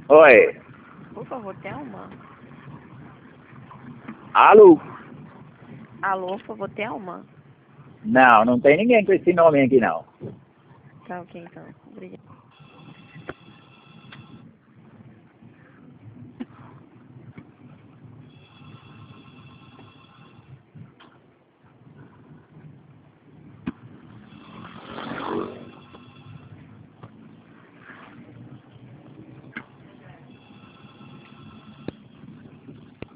Oi. Por favor, Thelma? Alô? Alô, por favor, Thelma? Não, não tem ninguém com esse nome aqui não. Tá ok, então. Obrigada.